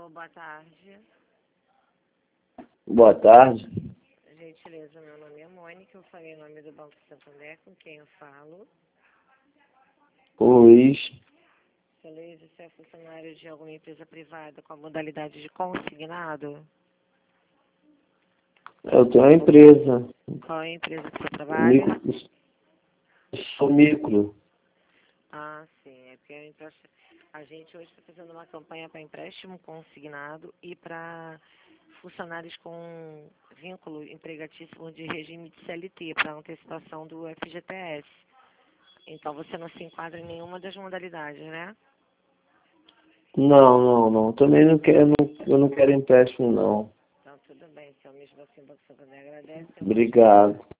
boa tarde. Boa tarde. Gentileza, meu nome é Mônica, eu falei em nome do Banco Santander, com quem eu falo. O Luiz. Seu Luiz, você é funcionário de alguma empresa privada com a modalidade de consignado? Eu tenho uma empresa. Qual é a empresa que você trabalha? Sou micro. Ah, sim, é porque a gente hoje está fazendo uma campanha para empréstimo consignado e para funcionários com vínculo empregatício de regime de CLT, para antecipação do FGTS. Então você não se enquadra em nenhuma das modalidades, né? Não. Também não quero, eu não quero empréstimo, não. Então tudo bem, se é o mesmo assim, o Banco Santander agradece. Obrigado.